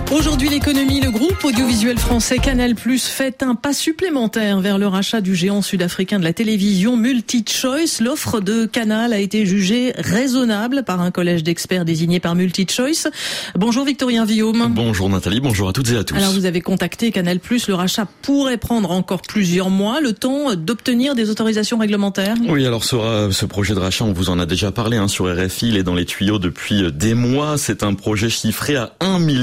Aujourd'hui, l'économie, le groupe audiovisuel français Canal+ fait un pas supplémentaire vers le rachat du géant sud-africain de la télévision MultiChoice. L'offre de Canal a été jugée raisonnable par un collège d'experts désigné par MultiChoice. Bonjour Victorien Villaume. Bonjour Nathalie, bonjour à toutes et à tous. Alors vous avez contacté Canal+, le rachat pourrait prendre encore plusieurs mois, le temps d'obtenir des autorisations réglementaires. Oui, alors ce projet de rachat, on vous en a déjà parlé sur RFI, il est dans les tuyaux depuis des mois. C'est un projet chiffré à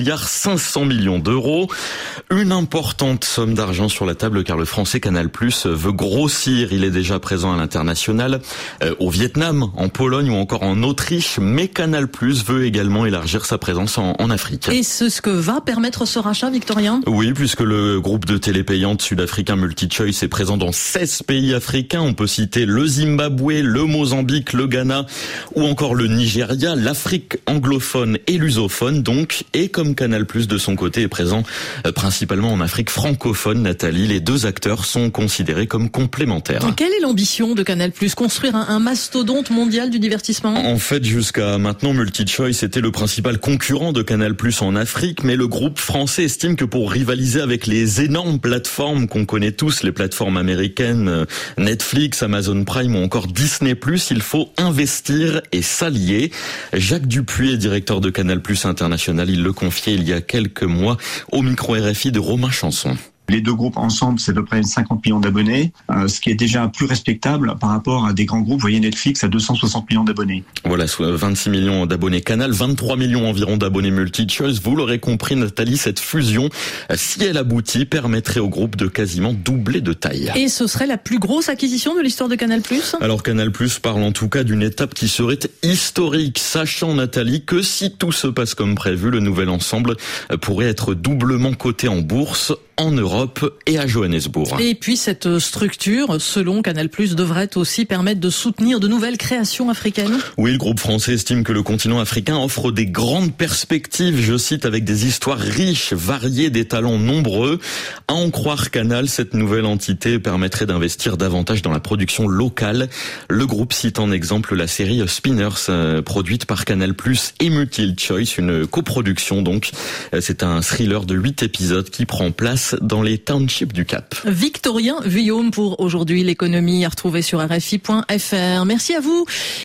1,5 milliard d'euros. Une importante somme d'argent sur la table car le français Canal+ veut grossir. Il est déjà présent à l'international, au Vietnam, en Pologne ou encore en Autriche, mais Canal+ veut également élargir sa présence en Afrique. Et c'est ce que va permettre ce rachat, Victorien ? Oui, puisque le groupe de télé payante sud-africain MultiChoice est présent dans 16 pays africains. On peut citer le Zimbabwe, le Mozambique, le Ghana ou encore le Nigeria, l'Afrique anglophone et lusophone donc. Et comme Canal+ de son côté est présent principalement en Afrique francophone, Nathalie, les deux acteurs sont considérés comme complémentaires. Quelle est l'ambition de Canal+? Construire un mastodonte mondial du divertissement? En fait, jusqu'à maintenant, MultiChoice était le principal concurrent de Canal+ en Afrique, mais le groupe français estime que pour rivaliser avec les énormes plateformes qu'on connaît tous, les plateformes américaines, Netflix, Amazon Prime ou encore Disney+, il faut investir et s'allier. Jacques Dupuis, directeur de Canal+ International, il le confiait il y a quelques mois au micro RFI de Romain Chanson. Les deux groupes ensemble, c'est à peu près 50 millions d'abonnés, ce qui est déjà plus respectable par rapport à des grands groupes. Vous voyez Netflix à 260 millions d'abonnés. Voilà, soit 26 millions d'abonnés Canal, 23 millions environ d'abonnés MultiChoice. Vous l'aurez compris, Nathalie, cette fusion, si elle aboutit, permettrait au groupe de quasiment doubler de taille. Et ce serait la plus grosse acquisition de l'histoire de Canal+? Alors Canal+ parle en tout cas d'une étape qui serait historique, sachant, Nathalie, que si tout se passe comme prévu, le nouvel ensemble pourrait être doublement coté en bourse en Europe et à Johannesburg. Et puis cette structure, selon Canal+, devrait aussi permettre de soutenir de nouvelles créations africaines. Oui, le groupe français estime que le continent africain offre des grandes perspectives, je cite, avec des histoires riches, variées, des talents nombreux. À en croire Canal, cette nouvelle entité permettrait d'investir davantage dans la production locale. Le groupe cite en exemple la série Spinners, produite par Canal+ et MultiChoice, une coproduction donc. C'est un thriller de 8 épisodes qui prend place dans les townships du Cap. Victorien Villaume pour aujourd'hui l'économie à retrouver sur RFI.fr. Merci à vous.